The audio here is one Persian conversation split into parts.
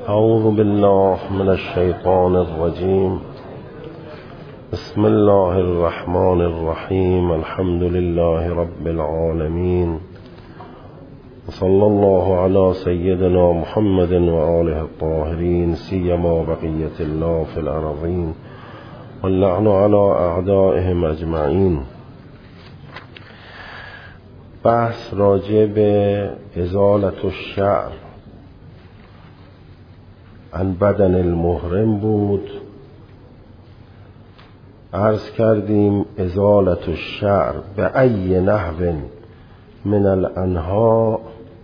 أعوذ بالله من الشيطان الرجيم. بسم الله الرحمن الرحيم. الحمد لله رب العالمين، وصلى الله على سيدنا محمد وآله الطاهرين، سيما بقية الله في الأرضين، واللعن على أعدائهم أجمعين. بحث راجع به ازالة الشعر عن بدن المحرم بود. عرض کردیم ازالة الشعر به ای نحو من الانها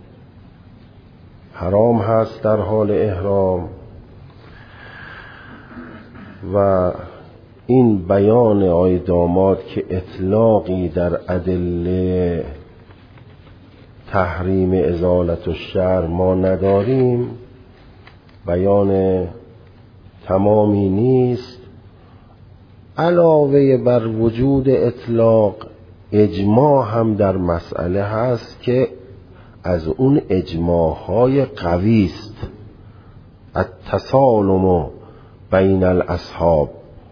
حرام هست در حال احرام، و این بیان آی داماد که اطلاقی در ادله تحریم ازالة الشعر ما نداریم، بیان تمامی نیست. علاوه بر وجود اطلاق، اجماع هم در مسئله هست که از اون اجماعهای قوی است. التسالم بین الاصحاب.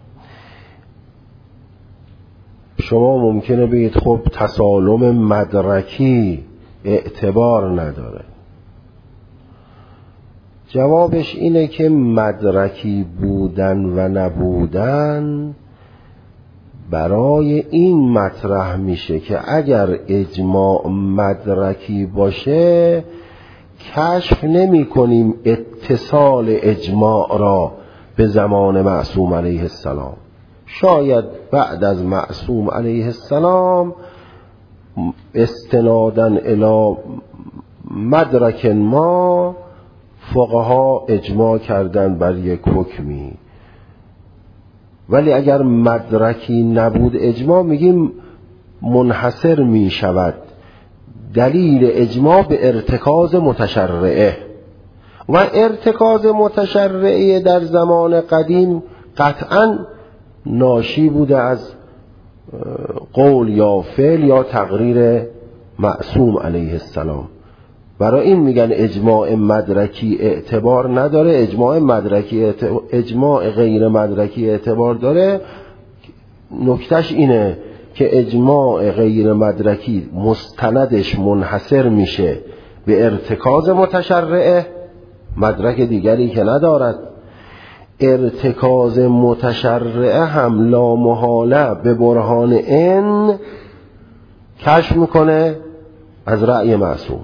شما ممکنه بگید خب تسالم مدرکی اعتبار نداره. جوابش اینه که مدرکی بودن و نبودن برای این مطرح میشه که اگر اجماع مدرکی باشه کشف نمی کنیم اتصال اجماع را به زمان معصوم علیه السلام. شاید بعد از معصوم علیه السلام استنادن الی مدرک ما فقها اجماع کردن بر یک حکمی، ولی اگر مدرکی نبود اجماع میگیم منحصر میشود دلیل اجماع به ارتکاز متشرعه، و ارتکاز متشرعه در زمان قدیم قطعا ناشی بوده از قول یا فعل یا تقریر معصوم علیه السلام. برای این میگن اجماع مدرکی اعتبار نداره. اجماع غیر مدرکی اعتبار داره. نکتهش اینه که اجماع غیر مدرکی مستندش منحصر میشه به ارتکاز متشرعه، مدرک دیگری که ندارد. ارتکاز متشرعه هم لا محاله به برهان این کشف میکنه از رأی معصوم،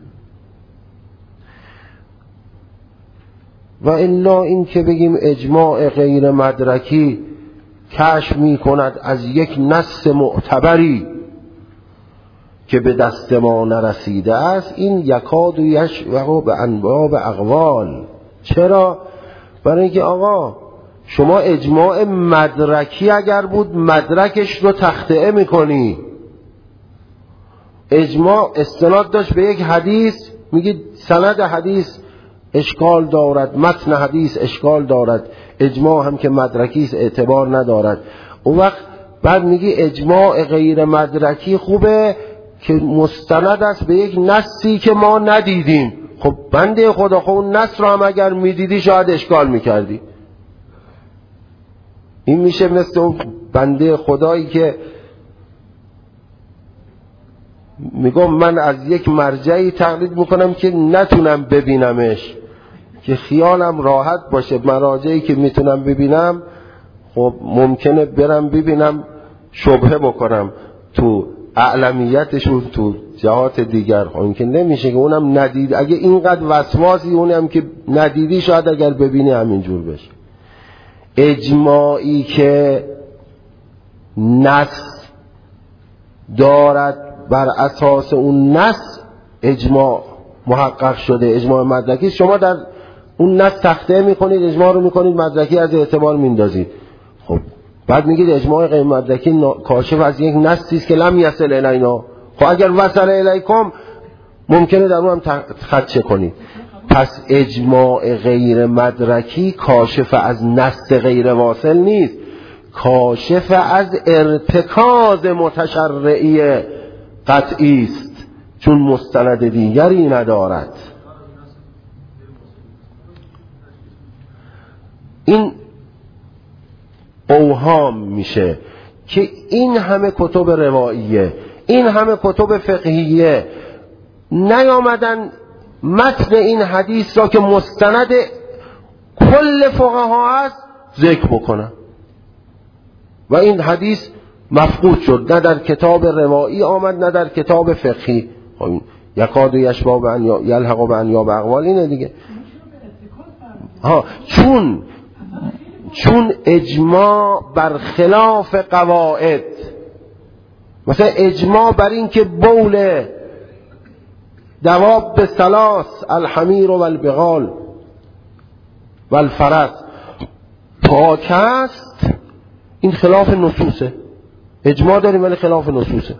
و الا این که بگیم اجماع غیر مدرکی کشف می کند از یک نص معتبری که به دست ما نرسیده است، این یکاد و یشبه به انباب اقوال. چرا؟ برای اینکه آقا شما اجماع مدرکی اگر بود مدرکش رو تخطئه می کنی. اجماع استناد داشت به یک حدیث، میگید سند حدیث اشکال دارد، متن حدیث اشکال دارد، اجماع هم که مدرکی است اعتبار ندارد. اون وقت بعد میگی اجماع غیر مدرکی خوبه که مستند است به یک نصی که ما ندیدیم. خب بنده خدا، خب اون نص رو هم اگر میدیدی شاید اشکال میکردی. این میشه مثل اون بنده خدایی که میگم من از یک مرجعی تقلید میکنم که نتونم ببینمش، که خیالم راحت باشه. مراجعی که میتونم ببینم خب ممکنه برم ببینم شبهه بکنم تو اعلمیتشون تو جهات دیگر، خب که نمیشه که اونم ندید. اگه اینقدر وسواسی اونم که ندیدی شاید اگر ببینی همینجور بشه. اجماعی که نص دارد بر اساس اون نص اجماع محقق شده، اجماع مدرکی، شما در اون نص تخطئه میکنید، اجماع رو میکنید مدرکی از اعتبار میندازید. خب بعد میگید اجماع غیر مدرکی کاشف از یک نصی است که لم یصل الینا. خب اگر وصل الیکم ممکنه در اون هم خدشه کنید. پس اجماع غیر مدرکی کاشف از نص غیر واصل نیست، کاشف از ارتکاز متشرعی قطعی است، چون مستند دیگری ندارد. این اوهام میشه که این همه کتب رواییه، این همه کتب فقهیه نیامدن متن این حدیث را که مستند کل فقها است ذکر بکنن و این حدیث مفقود شد، نه در کتاب روایی آمد نه در کتاب فقهی. یکاد و یشبه بان یلحق بان یا باقوال اینه دیگه. چون اجماع بر خلاف قواعد، مثلا اجماع بر این که بول دواب ثلاث الحمیر و البغال و الفرس پاک است، این خلاف نصوصه. اجماع داریم ولی خلاف نصوصه.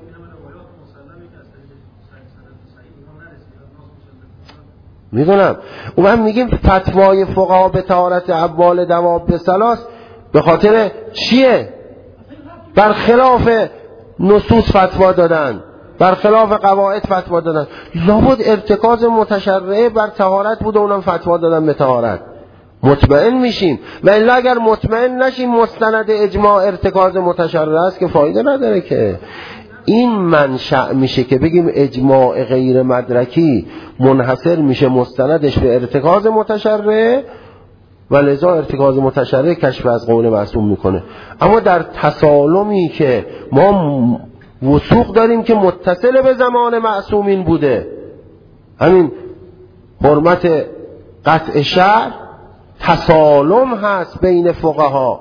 میدونم و من میگیم فتوای فقها به طهارت ابوال دواب به ثلاث به خاطر چیه؟ بر خلاف نصوص فتوا دادن، بر خلاف قواعد فتوا دادن. لابد ارتکاز متشرعه بر طهارت بود و اونم فتوا دادن به طهارت. مطمئن میشیم و الا اگر مطمئن نشیم مستند اجماع ارتکاز متشرعه است که فایده نداره که. این منشأ میشه که بگیم اجماع غیر مدرکی منحصر میشه مستندش به ارتکاز متشرعه و لذا ارتکاز متشرعه کشف از قول معصوم میکنه. اما در تسالمی که ما وثوق داریم که متصل به زمان معصومین بوده، همین حرمت قطع شعر تسالم هست بین فقها،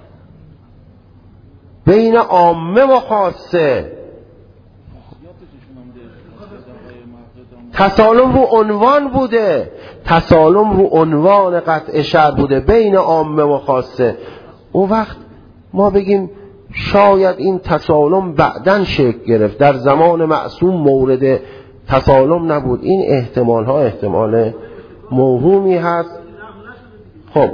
بین عامه و خاصه. تسالم رو عنوان بوده، تسالم رو عنوان قطع شعر بوده بین عامه و خاصه. اون وقت ما بگیم شاید این تسالم بعداً شکل گرفت، در زمان معصوم مورد تسالم نبود. این احتمال ها احتمال موهومی هست. خب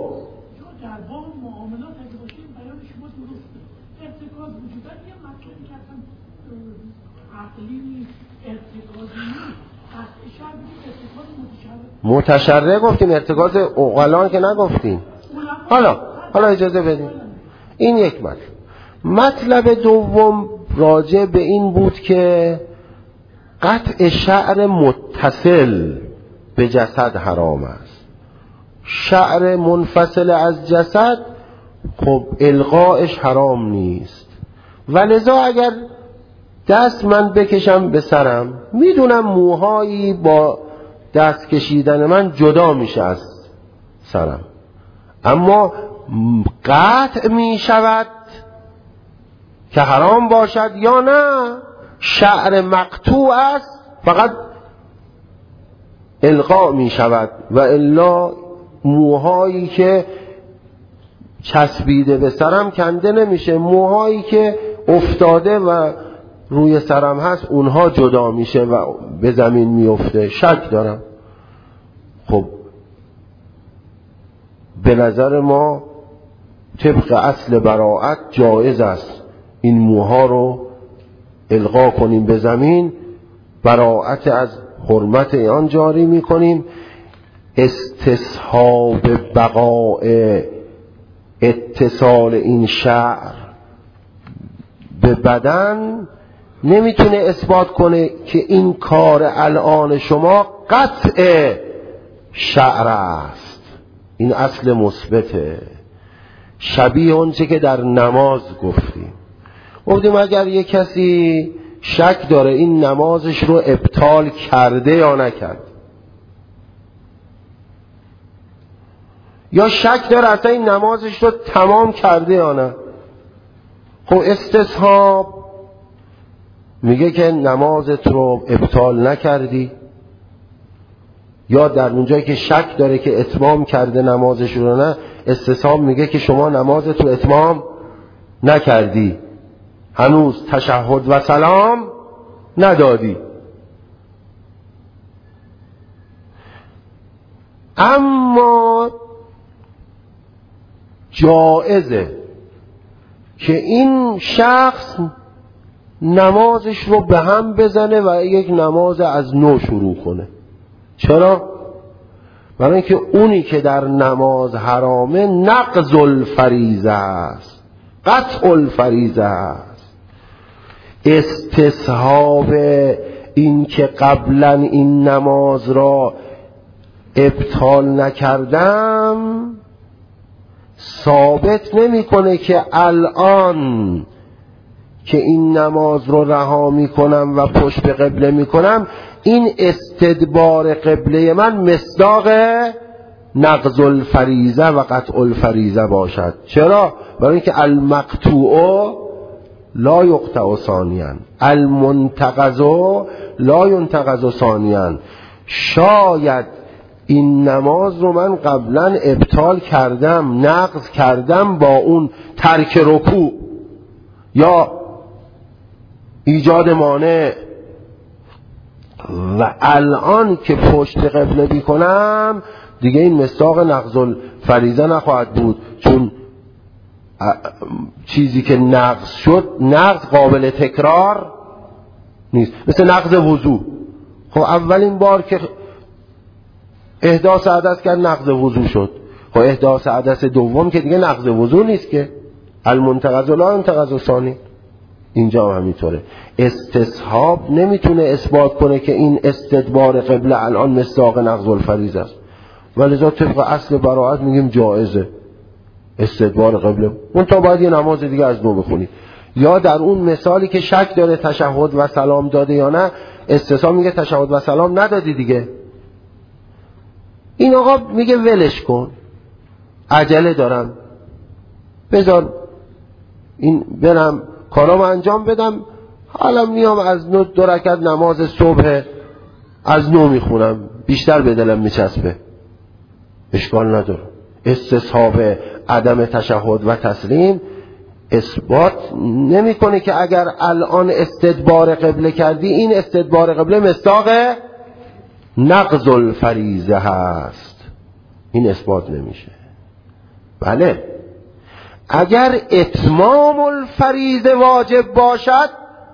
متشرع گفتیم، ارتکاز عقلان که نگفتیم. حالا اجازه بدیم. این یک مطلب دوم راجع به این بود که قطع شعر متصل به جسد حرام است. شعر منفصل از جسد خب الغایش حرام نیست، ولذا اگر دست من بکشم به سرم میدونم موهایی با دست کشیدن من جدا میشه از سرم، اما قطع میشود که حرام باشد یا نه شعر مقطوع است فقط الغا میشود و الا موهایی که چسبیده به سرم کنده نمیشه، موهایی که افتاده و روی سرم هست اونها جدا میشه و به زمین میفته. شک دارم. خب به نظر ما طبق اصل براءت جایز است این موها رو الغا کنیم به زمین، براءت از حرمت آن جاری میکنیم. استصحاب بقاء اتصال این شعر به بدن نمیتونه اثبات کنه که این کار الان شما قطع شعر است. این اصل مثبته، شبیه اونچه که در نماز گفتیم اگر یک کسی شک داره این نمازش رو ابطال کرده یا نکرد، یا شک داره اصلا این نمازش رو تمام کرده یا نه، خب استصحاب میگه که نمازت رو ابطال نکردی، یا در اونجایی که شک داره که اتمام کرده نمازش رو نه، استصحاب میگه که شما نمازت رو اتمام نکردی، هنوز تشهد و سلام ندادی. اما جایزه که این شخص نمازش رو به هم بزنه و یک نماز از نو شروع کنه. چرا؟ برای اینکه اونی که در نماز حرامه نقض الفریضه است، قطع الفریضه است. استصحاب این که قبلا این نماز را ابطال نکردم ثابت نمیکنه که الان که این نماز رو رها میکنم و پشت به قبله میکنم این استدبار قبله من مصداق نقض الفریضه و قطع الفریضه باشد. چرا؟ برای اینکه المقطوع لا یقطع ثانیا، المنتقض لا ینتقض ثانیا. شاید این نماز رو من قبلا ابطال کردم، نقض کردم با اون ترک رکوع یا ایجاد مانع، و الان که پشت قبله بیکنم دیگه این مصداق نقض الفریضه نخواهد بود، چون چیزی که نقض شد نقض قابل تکرار نیست. مثل نقض وضو، خب اولین بار که احداث حدث کرد نقض وضو شد، خب احداث حدث دوم که دیگه نقض وضو نیست که، المنتقض لا ینتقض ثانی. اینجا هم همینطوره. استصحاب نمیتونه اثبات کنه که این استدبار قبله الان مصداق نقض الفریضه است، ولذا طبق اصل براءت میگیم جایزه استدبار قبله. اون تا باید یه نماز دیگه از نو بخونی، یا در اون مثالی که شک داره تشهد و سلام داده یا نه، استصحاب میگه تشهد و سلام ندادی دیگه، این آقا میگه ولش کن، عجله دارم، بذار این برم کارامو انجام بدم، حالا میام از نو 2 رکعت نماز صبح از نو میخونم، بیشتر به دلم میچسبه، اشکال نداره. استصحاب عدم تشهد و تسلیم اثبات نمیکنه که اگر الان استدبار قبله کردی این استدبار قبله مصداق نقض الفریضه هست، این اثبات نمیشه. بله اگر اتمام الفریضه واجب باشد،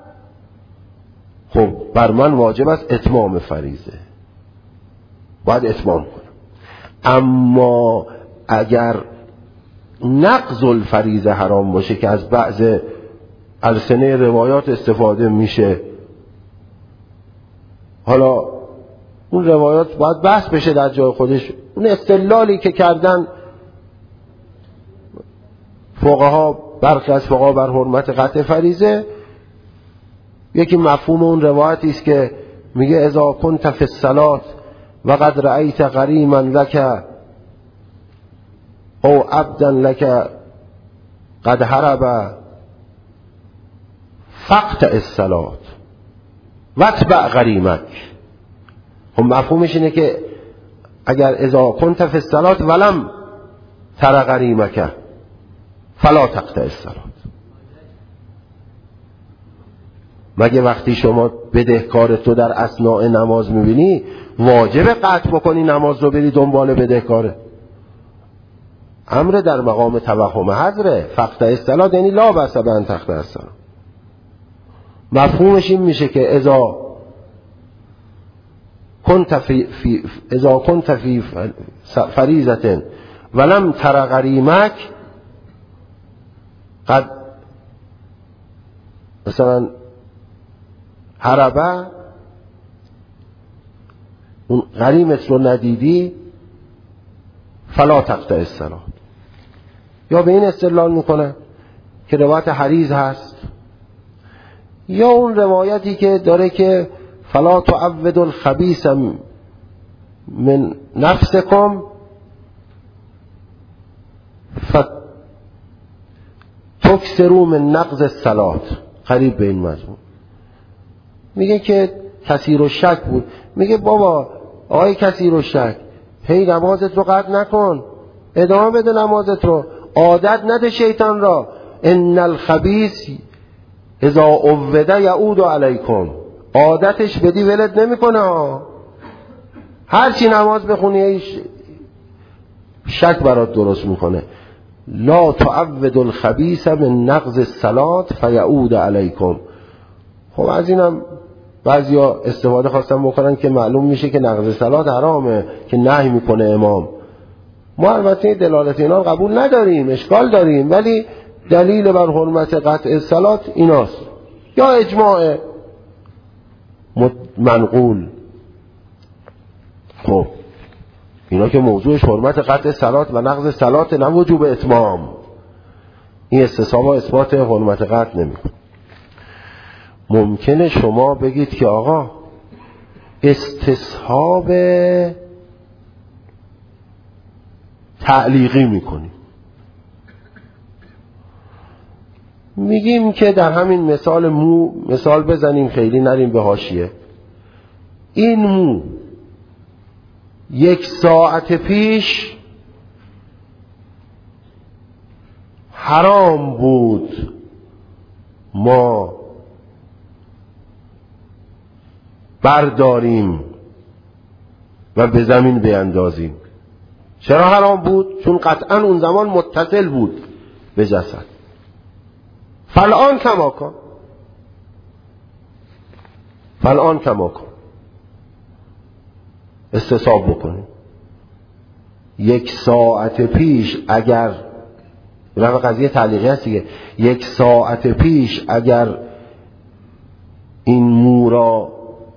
خب بر من واجب است اتمام فریضه، باید اتمام کنم. اما اگر نقض الفریضه حرام باشه که از بعض السنه روایات استفاده میشه، حالا اون روایات باید بحث بشه در جای خودش. اون استدلالی که کردن فقها، برخی از فقها بر حرمت قطع فریضه، یکی مفهوم اون روایتی است که میگه اذا کنت فی الصلاة و قد رأیت غریما لک او عبدا لک قد هرب فقطع الصلاة واتبع غریمک. خب مفهومش اینه که اگر اذا کنت فی الصلاة ولم تر غریمک فلا تقطع الصلاة. مگه وقتی شما بدهکار تو در اثناء نماز میبینی واجب قطع بکنی نماز رو بری دنبال بدهکاره؟ امر در مقام توهم حضره. فقطع الصلاة یعنی لا بأس بأن تقطع الصلاة. مفهومش این میشه که اذا کنت فی فریضة ولم تر غریمک، قد مثلا هربه، اون غریمت رو ندیدی، فلا تقطع الصلاة. یا به این استدلال میکنه که روایت حریز هست، یا اون روایتی که داره که فلا تعود الخبیث من نفسکم فتکسروا من نقض الصلاة، قریب به این مضمون. میگه که کثیر الشک بود، میگه بابا آقای کثیر الشک، هی نمازت رو قطع نکن، ادامه بده نمازت رو، عادت نده شیطان را. ان الخبیث اذا عود یعود علیکم، عادتش بدی ولد نمیکنه، هر چی نماز بخونی شک برات درست میکنه. لا تعود الخبیث من نقض الصلاة فیعود علیکم. خب از اینم بعضیا استفاده خواستن بکنن که معلوم میشه که نقض صلات حرامه که نهی میکنه امام. ما البته دلالت اینا رو قبول نداریم، اشکال داریم، ولی دلیل بر حرمت قطع صلات ایناست، یا اجماع منقول. خب اینا که موضوعش حرمت قطع صلات و نقض صلات، نه وجوب اتمام. این استصحاب اثبات حرمت قطع نمیکنه. ممکنه شما بگید که آقا استصحاب تعلیقی میکنیم. میگیم که در همین مثال مو مثال بزنیم، خیلی نریم به حاشیه. این مو 1 ساعت پیش حرام بود ما برداریم و به زمین بیندازیم. چرا حرام بود؟ چون قطعا اون زمان متصل بود به جسد. فالآن کما کن، فالآن کما کن، استصحاب بکنیم. 1 ساعت پیش اگر برای قضیه تعلیقی هست دیگه، 1 ساعت پیش اگر این مو را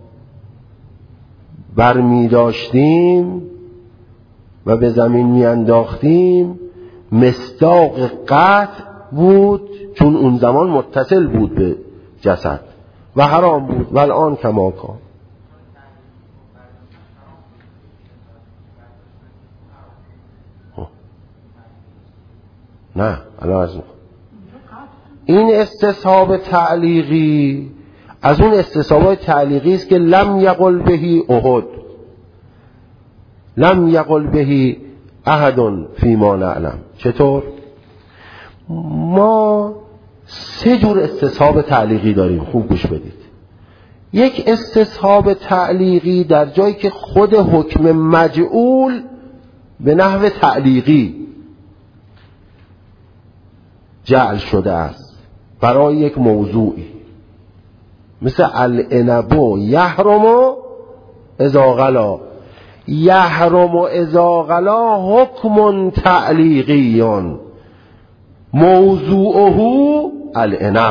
برمی داشتیم و به زمین می انداختیم، مصداق قطع بود، چون اون زمان متصل بود به جسد و حرام بود. و الان کما کن. نه الان از این استصحاب تعلیقی از اون استصحاب تعلیقی است که لم یقل بهی احد، لم یقل بهی احد فیما نعلم. چطور؟ ما 3 جور استصحاب تعلیقی داریم، خوب گوش بدید. یک استصحاب تعلیقی در جایی که خود حکم مجعول به نحو تعلیقی جعل شده است برای یک موضوعی، مثل العنب یحرم اذا غلا. یحرم اذا غلا حکم تعلیقی، موضوعه العنب.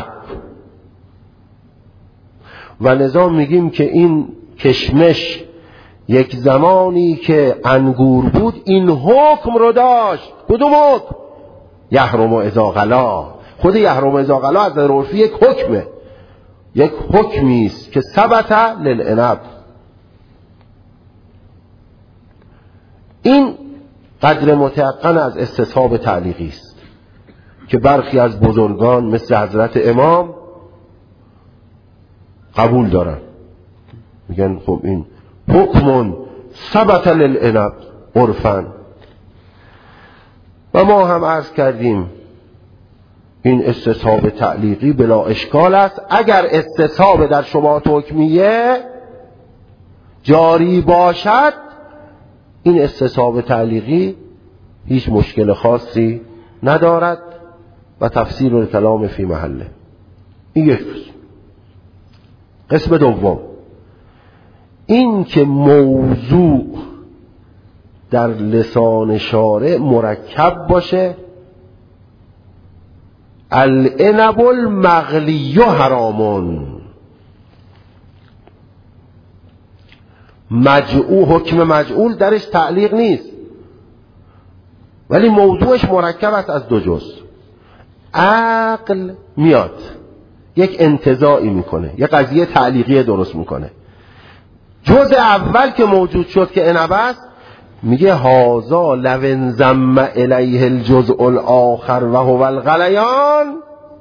و لذا میگیم که این کشمش یک زمانی که انگور بود این حکم رو داشت. کدوم حکم؟ یحرم اذا غلا. خود یحرم اذا غلا از عرفی یک حکمه، یک حکمی است که ثبت للعنب. این قدر متيقن از استصحاب تعلیقی است که برخی از بزرگان مثل حضرت امام قبول دارن، میگن خب این حکم ثبت للعنب عرفاً. و ما هم عرض کردیم این استصحاب تعلیقی بلا اشکال است. اگر استصحاب در شبهات حکمیه جاری باشد، این استصحاب تعلیقی هیچ مشکل خاصی ندارد و تفسیر و کلام فی محله. این یک قسم دوم، این که موضوع در لسان شارع مرکب باشه. العنب المغلی حرامون، مجعول، حکم مجعول درش تعلیق نیست ولی موضوعش مرکب است از 2 جزء. عقل میاد یک انتزاعی میکنه، یک قضیه تعلیقی درست میکنه. جزء اول که موجود شد که عنب است، میگه هازا لو انضم الیه الجزء الاخر و هو الغلیان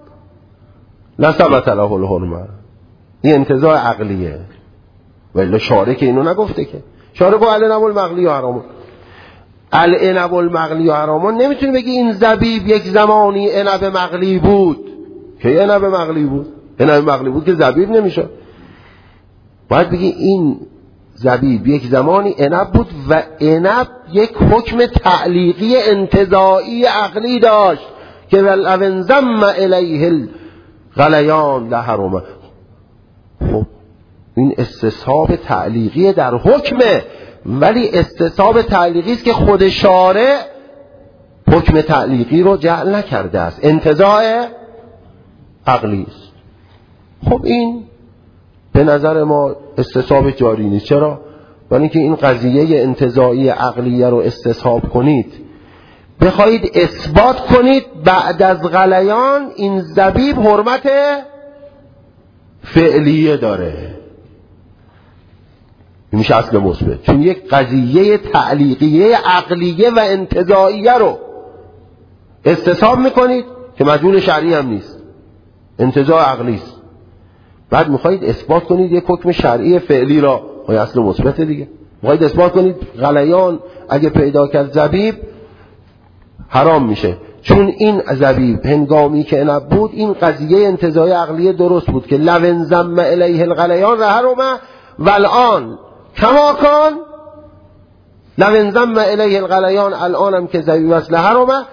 لثبت له الحرمه. این انتزاع عقلیه، ولی شارع که اینو نگفته که. شارع گفت العنب المغلی حرام. العنب المغلی حرام، نمیتونی بگی این زبیب یک زمانی عنب مغلی بود. که عنب مغلی بود؟ عنب مغلی بود که زبیب نمیشه. باید بگی این زبیب یک زمانی عنب بود و عنب یک حکم تعلیقی انتزاعی عقلی داشت که لو انضم الیه الغلیان لحرمه. خب این استصحاب تعلیقی در حکمه، ولی استصحاب تعلیقی است که خود شارع حکم تعلیقی رو جعل نکرده است، انتزاع عقلی است. خب این به نظر ما استصحاب جاری نیست. چرا؟ برای اینکه این قضیه انتزاعی عقلیه رو استصحاب کنید، بخواهید اثبات کنید بعد از غلیان این زبیب حرمت فعلیه داره، میشه اصل مثبت. چون یک قضیه تعلیقیه عقلیه و انتزاعیه رو استصحاب میکنید که مدلول شرعی هم نیست، انتزاع عقلی است، بعد میخواهید اثبات کنید یک حکم شرعی فعلی را، اصل مثبت دیگه. میخواهید اثبات کنید غلیان اگه پیدا کرد زبیب حرام میشه، چون این زبیب هنگامی که عنب بود این قضیه انتزاعی عقلیه درست بود که لو انضم الیه الغلیان لحرم والآن کما کان، لو انضم الیه الغلیان الان هم که زبیب است لحرم،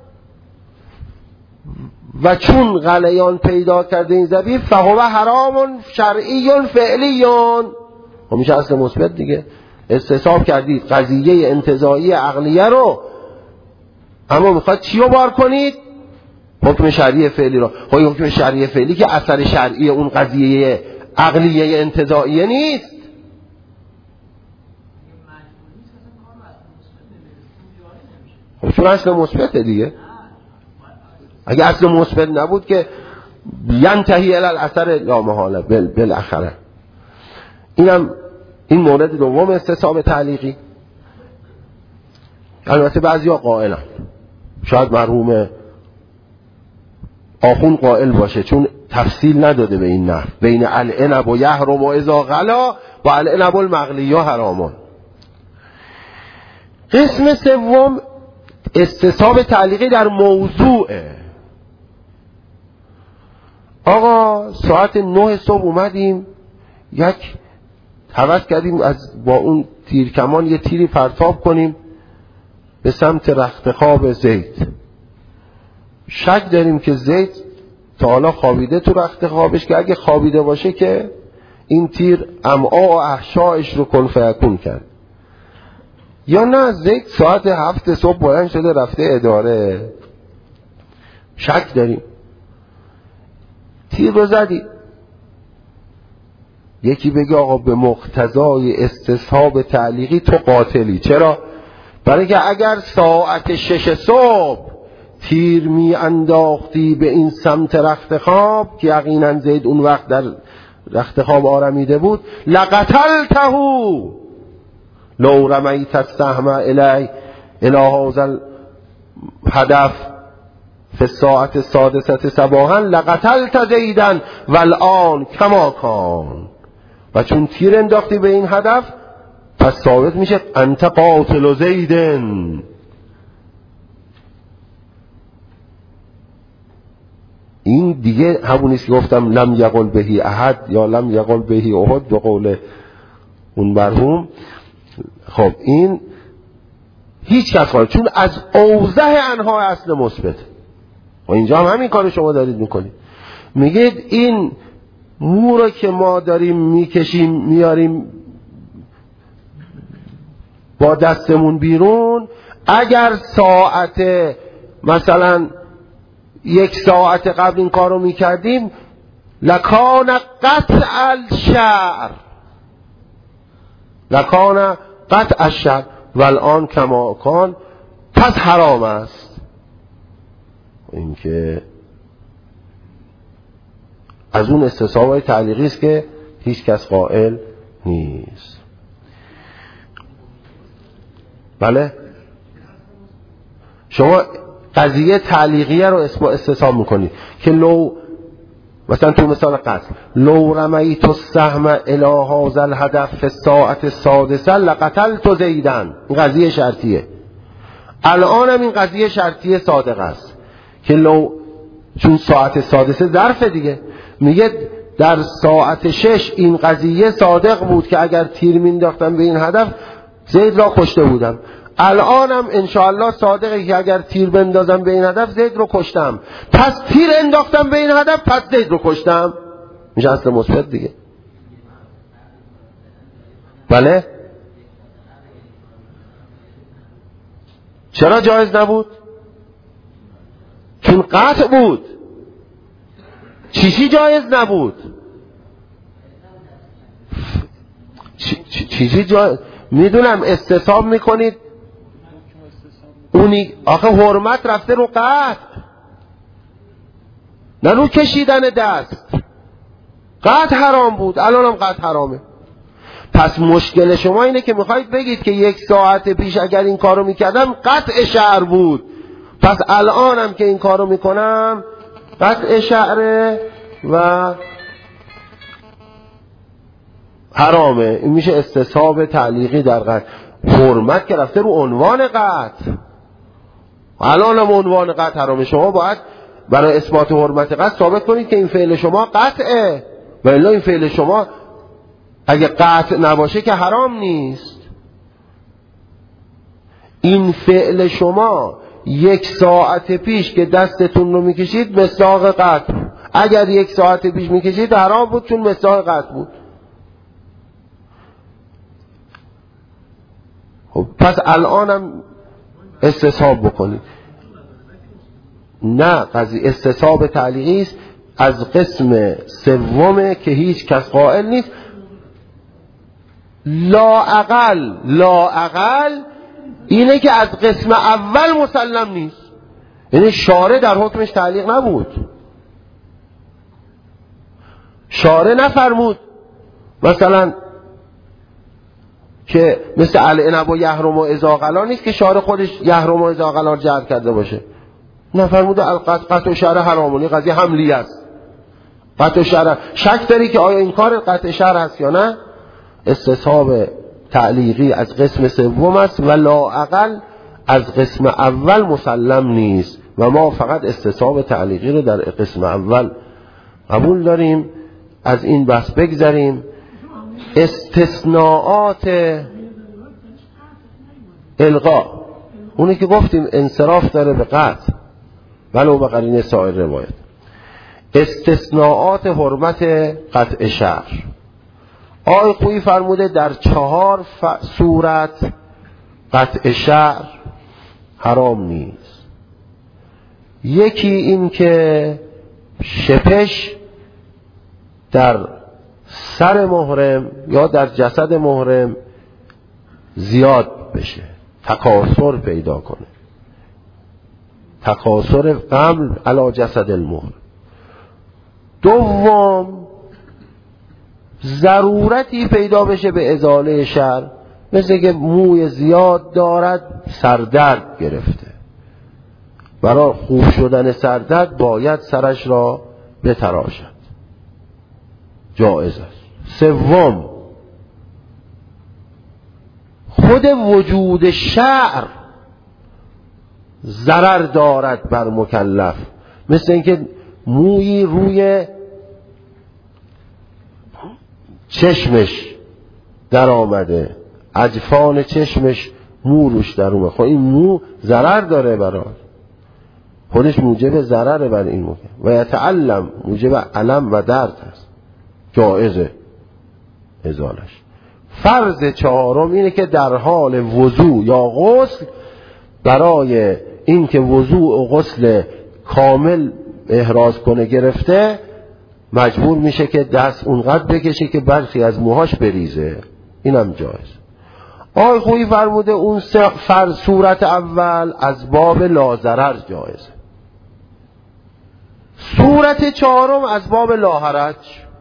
و چون غلیان پیدا کرده این زبیب فهو حرام شرعی فعلی، خب میشه اصل مثبت دیگه. استصحاب کردید قضیه انتزاعی عقلیه رو، اما میخواد چی رو بار کنید؟ حکم شرعی فعلی رو. خب حکم شرعی فعلی که اثر شرعی اون قضیه عقلیه انتزاعیه نیست. خب چون اصل مثبته دیگه. اگه اصل مثبت نبود که ینتهی الی الاثر لا محاله بالاخره. این مورد دوم استصحاب تعلیقی. البته بعضیا قائلن، شاید مرحوم آخون قائل باشه، چون تفصیل نداده به این نحو بین العنب و یحرم و اذا غلا و العنب المغلی حرامان. قسم سوم استصحاب تعلیقی در موضوعه. آقا ساعت 9 صبح اومدیم، یک هوس کردیم از با اون تیرکمان یه تیری پرتاب کنیم به سمت رختخواب زید. شک داریم که زید تا حالا خوابیده تو رختخوابش، که اگه خوابیده باشه که این تیر امعاء و احشائش رو کن فیکون کرد، یا نه زید ساعت 7 صبح بلند شده رفته اداره. شک داریم. تیر رو زدی. یکی بگه آقا به مقتضای استصحاب تعلیقی تو قاتلی. چرا؟ برای که اگر ساعت 6 صبح تیر می انداختی به این سمت رختخواب که یقینا زید اون وقت در رختخواب آرمیده بود، لقتلته لو رمیت السهم الی هذا الهدف فی الساعت السادسة صباحا لقتلت زیدا والآن کما کان. و چون تیر انداختی به این هدف پس ثابت میشه انت قاتل زیدن. این دیگه همونیست که گفتم لم یقل بهی احد یا لم یقل بهی احد به قول اون مرحوم. خب این هیچ کس خواهد، چون از اوضح انها اصل مثبت. و اینجا هم همین کار شما دارید میکنید، میگید این مو رو که ما داریم میکشیم میاریم با دستمون بیرون، اگر ساعت مثلا 1 ساعت قبل این کار رو میکردیم لکان قطع الشعر، لکان قطع الشعر والآن کما کان، پس حرام است. این که از اون استصحاب‌های تعلیقی است که هیچ کس قائل نیست. بله شما قضیه تعلیقیه رو استصحاب میکنید که لو مثلا تو مثال قتل لو رمیت السهم الی هذا الهدف فی الساعة السادسة لقتلت زیدا، این قضیه شرطیه. الان هم این قضیه شرطیه صادق است که لو، چون ساعت سادسه ظرف دیگه، میگه در ساعت 6 این قضیه صادق بود که اگر تیر مینداختم به این هدف زید را کشته بودم. الانم انشاءالله صادقه که اگر تیر بندازم به این هدف زید رو کشتم، پس تیر انداختم به این هدف پس زید رو کشتم، میشه اصل مثبت دیگه. بله؟ چرا جایز نبود؟ چون قطع بود. چیزی جایز نبود. چیزی جایز میدونم استصحاب میکنید اونی آخه حرمت رفته رو قطع نه رو کشیدن دست. قطع حرام بود، الان هم قطع حرامه. پس مشکل شما اینه که میخواید بگید که 1 ساعت پیش اگر این کارو میکردم قطع شعر بود، پس الانم که این کارو میکنم قطع شعره و حرامه. این میشه استصحاب تعلیقی در قطع. حرمت که رفته رو عنوان قطع، الان هم عنوان قطع حرامه. شما باید برای اثبات حرمت قطع ثابت کنید که این فعل شما قطعه، و الا این فعل شما اگه قطع نباشه که حرام نیست. این فعل شما 1 ساعت پیش که دستتون رو میکشید مصداق قطع، اگر 1 ساعت پیش میکشید حرام بود چون مصداق قطع بود. خب پس الانم استصحاب بکنید. نه، قضیه استصحاب تعلیقی است از قسم سومه که هیچ کس قائل نیست. لااقل اینه که از قسم اول مسلم نیست، یعنی شارع در حکمش تعلیق نبود. شارع نفرمود مثلا که مثل العنب و یحرم و اذا غلا نیست که شارع خودش یحرم و اذا غلا جعل کرده باشه. نفرموده قطع و شعر حرامونی، قضیه حملی است. قطع و شعر شک داری که آیا این کار قطع شعر هست یا نه؟ استصحاب تعلیقی از قسم سوم است و لااقل از قسم اول مسلم نیست و ما فقط استصحاب تعلیقی رو در قسم اول قبول داریم. از این بحث بگذریم. استثناءات الغا، اونی که گفتیم انصراف داره به قطع ولو به قرینه سایر روایت. استثناءات حرمت قطع شعر، آقای خویی فرموده در 4 صورت قطع شعر حرام نیست. یکی این که شپش در سر محرم یا در جسد محرم زیاد بشه، تکاثر پیدا کنه، تکاثر قمل علی جسد المحرم. دوم ضرورتی پیدا بشه به ازاله شعر، مثل که موی زیاد دارد، سردرد گرفته، برای خوب شدن سردرد باید سرش را بتراشد، جایز است. سوم خود وجود شعر ضرر دارد بر مکلف، مثل اینکه مویی روی چشمش در آمده، اجفان چشمش مو روش در اومده، خب این مو ضرر داره برای خودش، موجب ضرر بر این مو و یتعلم، موجب علم و درد هست، جایزه ازالش. فرض چهارم اینه که در حال وضوع یا غسل، برای این که وضوع و غسل کامل احراز کنه گرفته، مجبور میشه که دست اونقدر بکشه که برخی از موهاش بریزه، اینم جایز. آقای خویی فرموده اون صورت اول از باب لازرر جایزه. صورت چهارم از باب لاحرج.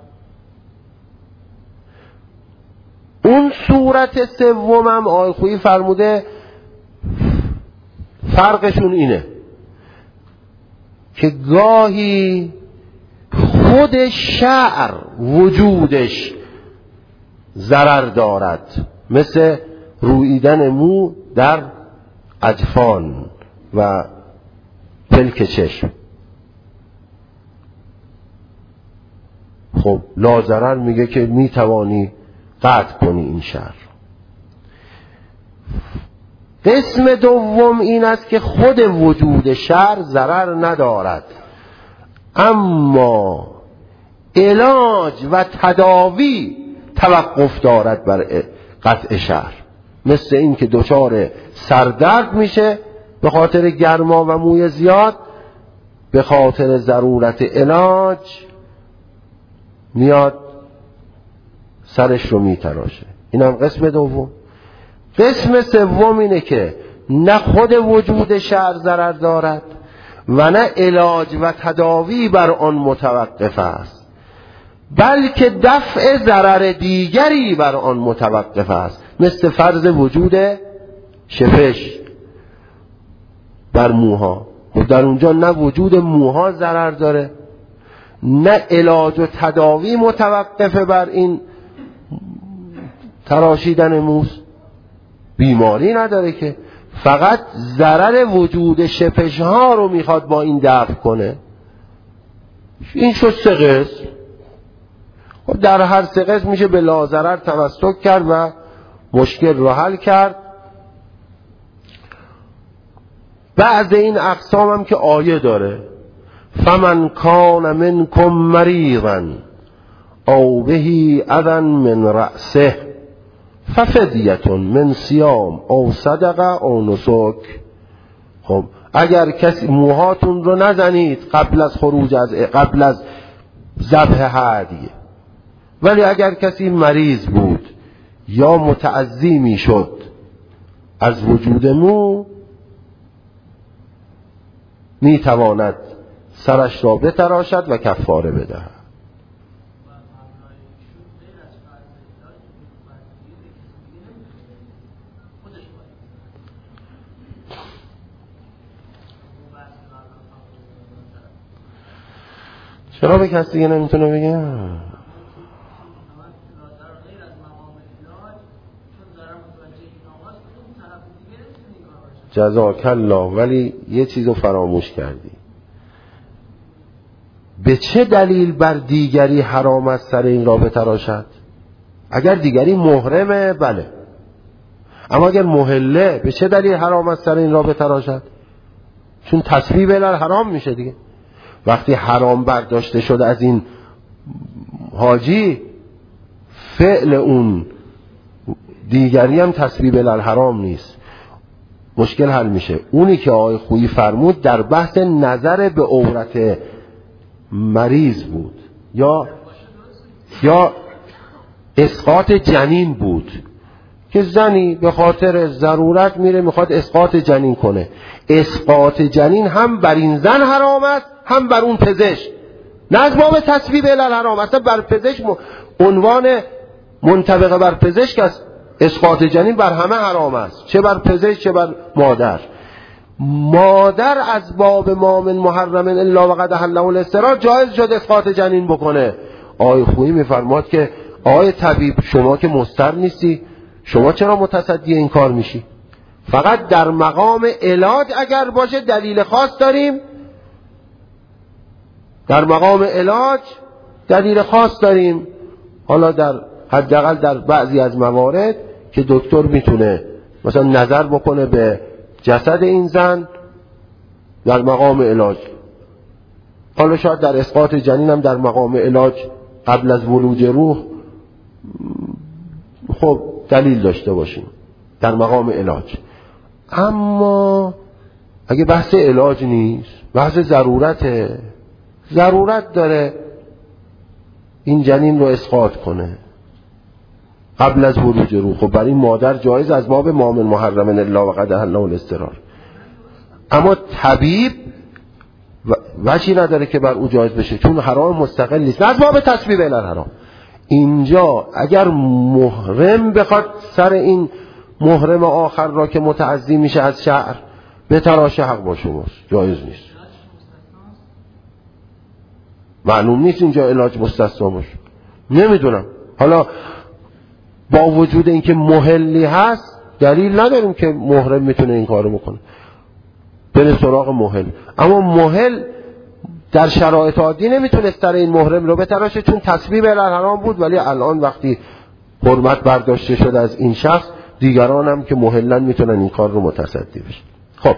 اون صورت سومم آقای خویی فرموده فرقشون اینه که گاهی خود شعر وجودش ضرر دارد، مثل رویدن مو در اجفان و پلک چشم. خب لاضرر میگه که میتوانی قطع کنی این شعر. قسم دوم این است که خود وجود شعر ضرر ندارد، اما علاج و تداوی توقف دارد بر قطع شعر، مثل این که دچار سردرد میشه به خاطر گرما و موی زیاد، به خاطر ضرورت علاج میاد سرش رو میتراشه. این هم قسم دوم. قسم سوم اینه که نه خود وجود شعر ضرر دارد و نه علاج و تداوی بر آن متوقف است، بلکه دفع ضرر دیگری بر آن متوقف است، مثل فرض وجود شپش بر موها. و در اونجا نه وجود موها ضرر داره، نه علاج و تداوی متوقفه بر این تراشیدن موست، بیماری نداره که، فقط ضرر وجود شپش ها رو میخواد با این دفع کنه. این شد 3 قسم. در هر 3 قسم میشه به لاضرر تمسک کرد و مشکل رو حل کرد. بعد این اقسام هم که آیه داره، فمن کان منکم مریضا او به اذى من رأسه ففدیة من صیام او صدقه او نسک. خب اگر کسی، موهاتون رو نزنید قبل از خروج قبل از ذبح هدیه، ولی اگر کسی مریض بود یا متعزی می شد از وجود مو، می تواند سرش را بتراشد و کفاره بدهد. چرا به کسی دیگه نمیتونه بگه؟ جزاک الله. ولی یه چیزو فراموش کردی. به چه دلیل بر دیگری حرام است سر این را بتراشد؟ اگر دیگری محرمه بله، اما اگر محله به چه دلیل حرام است سر این را بتراشد؟ چون تسبیب الحرام میشه دیگه. وقتی حرام برداشته شد از این حاجی، فعل اون دیگری هم تسبیب الحرام نیست، مشکل حل میشه. اونی که آقای خویی فرمود در بحث نظر به عورت مریض بود یا اسقاط جنین بود، که زنی به خاطر ضرورت میره میخواد اسقاط جنین کنه. اسقاط جنین هم بر این زن حرام است هم بر اون پزشک، نه از باب تسبیب الحرام. اصلا بر پزشک عنوان منطبق بر پزشک است. اسقاط جنین بر همه حرام است، چه بر پزشک چه بر مادر. مادر از باب ما من محرم الا وقد احله الاضطرار جایز شد اسقاط جنین بکنه. آقای خویی میفرماد که آقای طبیب شما که مضطر نیستی، شما چرا متصدی این کار میشی؟ فقط در مقام علاج اگر باشه دلیل خاص داریم، در مقام علاج دلیل خاص داریم. حالا در حداقل در بعضی از موارد که دکتر میتونه مثلا نظر بکنه به جسد این زن در مقام علاج. حالا شاید در اسقاط جنین هم در مقام علاج قبل از ولوج روح خب دلیل داشته باشیم در مقام علاج. اما اگه بحث علاج نیست، بحث ضرورته، ضرورت داره این جنین رو اسقاط کنه قبل از ولوج روح، خب برای مادر جایز از باب ما من محرم الا وقد احله الاضطرار. اما طبیب وجهی نداره که بر او جایز بشه، چون حرام مستقل نیست، نه از باب تسبیب الحرام. اینجا اگر محرم بخواد سر این محرم آخر را که متعزی میشه از شعر به تراشه، حق با شماست، جایز نیست. معلوم نیست اینجا علاج مستثنا باشه، نمیدونم. حالا با وجود اینکه محلی هست دلیل نداریم که محرم میتونه این کارو بکنه، بره سراغ محل. اما محل در شرایط عادی نمیتونه سر این محرم رو بتراشه چون تسبیب الحرام بود، ولی الان وقتی حرمت برداشته شده از این شخص، دیگران هم که محلن میتونن این کار رو متصدی بشن. خب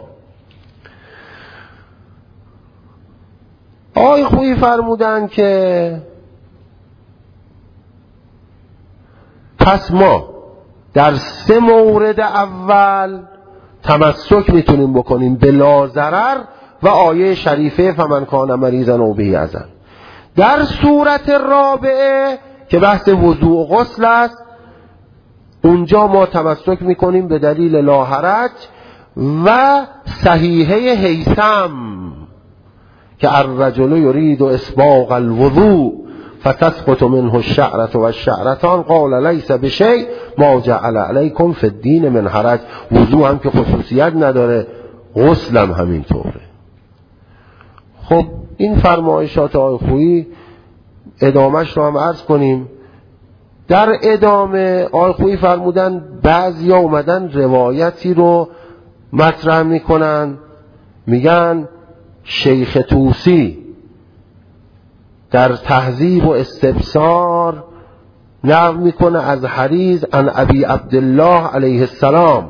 آقای خویی فرمودن که پس ما در 3 مورد اول تمسک میتونیم بکنیم بلا ضرر و آیه شریفه فمن کان مریضا او به اذن. در صورت رابعه که بحث وضوء و غسل است، اونجا ما تمسک میکنیم به دلیل لا حرج و صحیحه هیثم که الرجل یرید اسباغ الوضوء فتسقط منه الشعرة والشعرتان قال لیس بشیء ما جعل علیکم فی الدین من حرج. وضوء هم که خصوصیت نداره، غسل هم همینطوره. خب این فرمایشات آقای خویی ادامهش رو هم عرض کنیم. در ادامه آقای خویی فرمودن بعضیا اومدن روایتی رو مطرح میکنن، میگن شیخ طوسی در تهذیب و استبصار نقل میکنه از حریز عن ابی عبدالله علیه السلام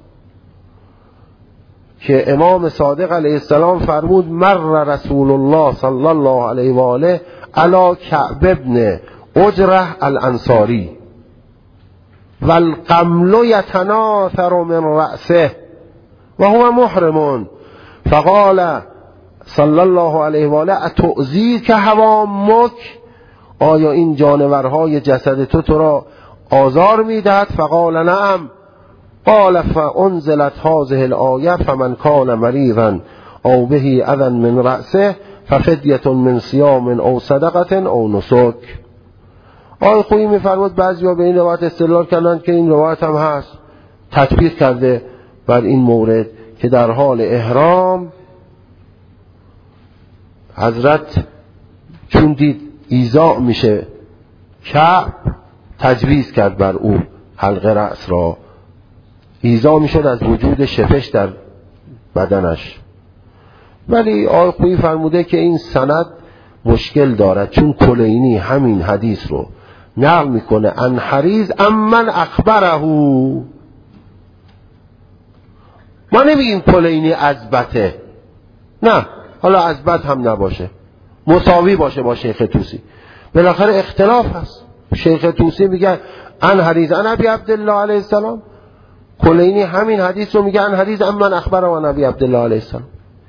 که امام صادق علیه السلام فرمود مر رسول الله صلی الله علیه و آله علی کعب ابن اجره الانصاری والقمل یتناثر من رأسه و هو محرم فقال صلی الله علیه و آله اتؤذیک حوامک، آیا این جانورهای جسد تو را آزار میدهد؟ فقال نعم. قال فانزلت هذه الآیه فمن کان مریضا او به اذى من رأسه ففدیة من صیام او صدقة او نسک. آقای خویی میفرمود بعضیا به این روایت استدلال کردن که این روایت هم هست، تطبیق کرده بر این مورد که در حال احرام حضرت چون دید ایذا میشه کعب تجویز کرد بر او حلقه رأس را، ایذا میشد از وجود شپش در بدنش. ولی آقای خویی فرموده که این سند مشکل دارد، چون کلینی همین حدیث رو نقل میکنه ان حریز امن اخبره. ما نمیگیم کلینی ازبته، نه، حالا ازبت هم نباشه، مساوی باشه با شیخ طوسی، بالاخره اختلاف هست. شیخ طوسی میگه ان حریز ان ابی عبدالله علیه السلام، کلینی همین حدیث رو میگه ان حریز امن اخبره و نبی عبدالله علیه السلام.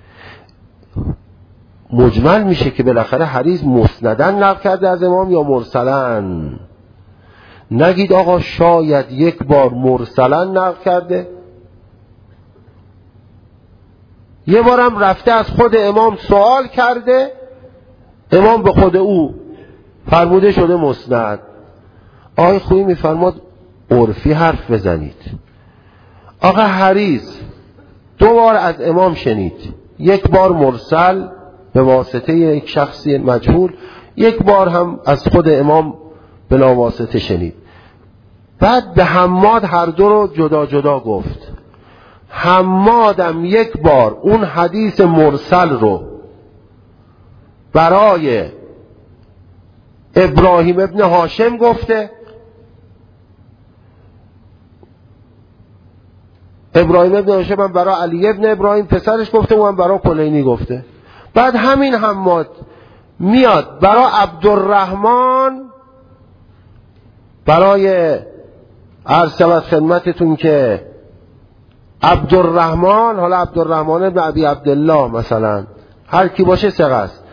مجمل میشه که بالاخره حدیث مسندن نقل کرده از امام یا مرسلن. نگید آقا شاید یک بار مرسلن نقل کرده، یه بارم رفته از خود امام سوال کرده، امام به خود او فرموده شده مسند. آقای خویی میفرماد عرفی حرف بزنید. آقا حریز 2 بار از امام شنید، یک بار مرسل به واسطه یک شخصی مجهول، یک بار هم از خود امام بلا واسطه شنید. بعد به حماد هر دو رو جدا جدا گفت. حمادم یک بار اون حدیث مرسل رو برای ابراهیم ابن هاشم گفته، ابراهیم ابن هاشم هم برای علی ابن ابراهیم پسرش گفته، و هم برای کلینی گفته. بعد همین حماد میاد برای عبدالرحمن، برای عرض شود خدمتتون که عبدالرحمن، حالا عبدالرحمن ابن ابی عبدالله مثلا، هر کی باشه ثقه است،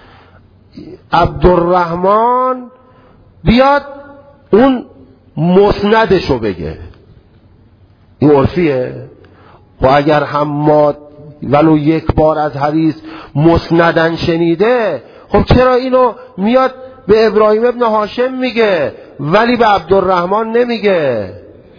عبدالرحمن بیاد اون مسندشو بگه. این عرفیه. و اگر حماد ولو یک بار از حدیث مسندن شنیده، خب چرا اینو میاد به ابراهیم ابن هاشم میگه ولی به عبدالرحمن نمیگه؟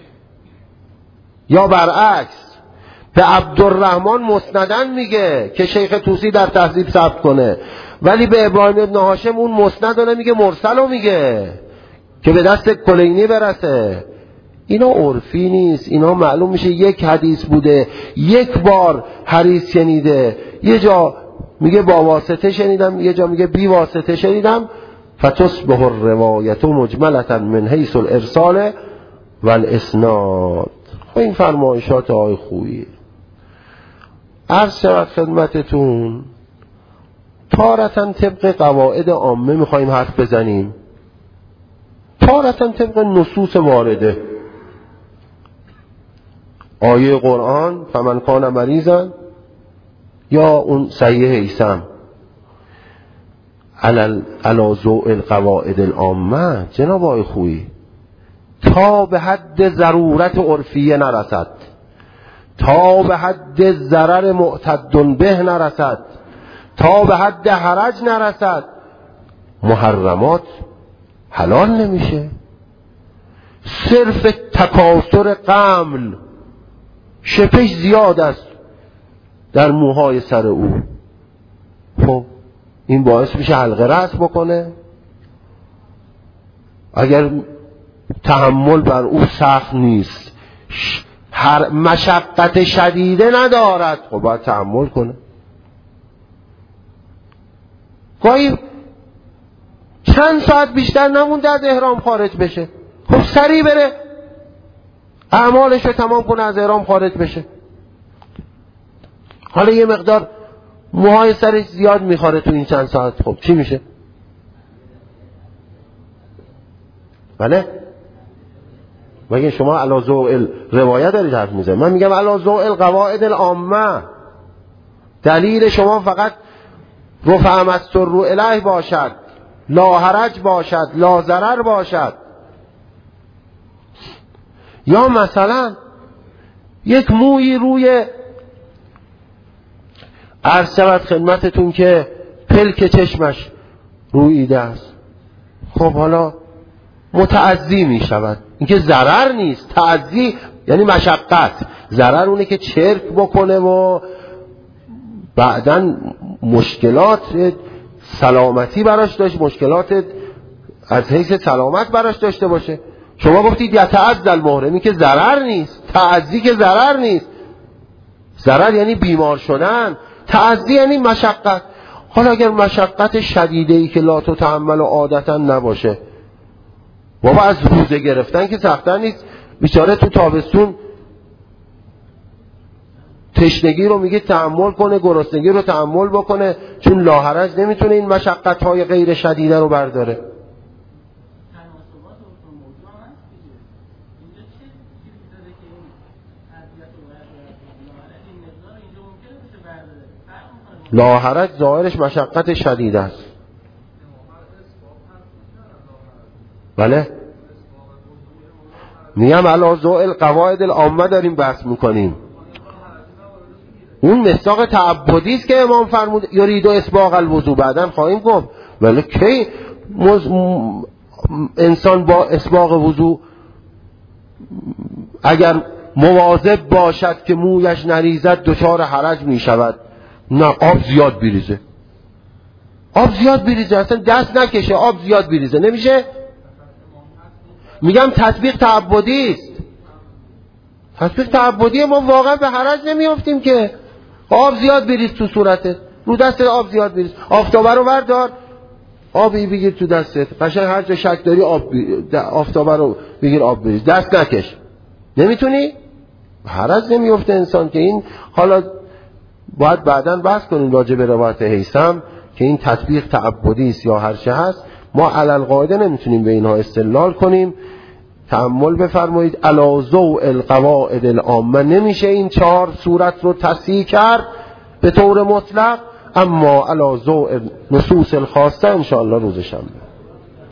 یا برعکس به عبدالرحمن مسندن میگه که شیخ طوسی در تهذیب ثبت کنه، ولی به ابراهیم ابن هاشم اون مسند رو نمیگه، مرسل رو میگه که به دست کلینی برسه. اینا عرفی نیست، اینا معلوم میشه یک حدیث بوده، یک بار حدیث شنیده، یه جا میگه با واسطه شنیدم، یه جا میگه بی واسطه شنیدم. فتصبح الروایت مجملة من حیث الارسال والاسناد. این فرمایشات آقای خویی. عرض شود خدمتتون تارتاً طبق قواعد عامه میخوایم حرف بزنیم، تارتاً طبق نصوص وارده. آیه قرآن فمن کان مریضا یا اون صحیح هیثم علی ضوء القواعد العامه. جناب آقای خویی تا به حد ضرورت عرفیه نرسد، تا به حد ضرر معتد به نرسد، تا به حد حرج نرسد، محرمات حلال نمیشه. صرف تکاثر قمل شپش زیاد است در موهای سر او، خب این باعث میشه حلقه رأس بکنه. اگر تحمل بر او سخت نیست، هر مشقت شدیده ندارد، خب باید تحمل کنه. گاهی چند ساعت بیشتر نمونده از احرام خارج بشه، خب سریع بره اعمالش رو تمام کنه از احرام خارج بشه. حالا یه مقدار موهای سرش زیاد میخوره تو این چند ساعت، خب چی میشه؟ بله؟ مگه شما علی ضوء روایت دارید حرف میزنید؟ من میگم علی ضوء القواعد العامه. دلیل شما فقط رفع مستر رو الیه باشد، لا حرج باشد، لا ضرر باشد. یا مثلا یک مویی روی عرض شود خدمتتون که پلک چشمش روییده است، خب حالا متعزی می شود. این که ضرر نیست، تعزی یعنی مشقت. ضرر اونه که چرک بکنه و بعداً مشکلات سلامتی براش داشت، مشکلات از حیث سلامت براش داشته باشه. شما گفتید یتعزی المحرم، این که ضرر نیست، تعزی که ضرر نیست. ضرر یعنی بیمار شدن، تعزی یعنی مشقت. حالا اگر مشقت شدیده‌ای که لا تتحمل و عادتا نباشه، بابا از روزه گرفتن که سخت‌تر نیست. بیچاره تو تابستون تشنگی رو میگه تحمل کنه، گرسنگی رو تحمل بکنه، چون لاحرج نمیتونه این مشقت‌های غیر شدیده رو برداره. لاحرج ظاهرش مشقت شدید است. بله میگم علی ضوء القواعد العامه داریم بحث میکنیم. اون مصداق تعبدی است که امام فرمود یرید اسباغ الوضو، بعداً خواهیم گفت. ولی کی انسان با اسباغ وضو اگر مواظب باشد که مویش نریزد دچار حرج می شود؟ نه، آب زیاد بریزه، آب زیاد بریزه، اصلا دست نکشه، آب زیاد بریزه نمیشه. میگم تطبیق تعبدی است. تطبیق تعبدی، ما واقعا به حرج نمیافتیم که آب زیاد بریز تو صورتت، رو دستت آب زیاد بریز، آفتابه رو بردار آبی بگیر تو دستت، قشنگ هر جا شک داری آفتابه رو بگیر آب بریز، دست نکش. نمیتونی؟ حرج نمیافته انسان که این. حالا باید بعداً بحث کنیم راجع به روایت هیثم که این تطبیق تعبدی است یا هر چه هست. ما علی القاعده نمیتونیم به اینها استدلال کنیم. تأمل بفرمایید. علی ضوء القواعد العامه نمیشه این 4 صورت رو تصحیح کرد به طور مطلق، اما علی ضوء نصوص الخاصه ان شاء الله روز شنبه.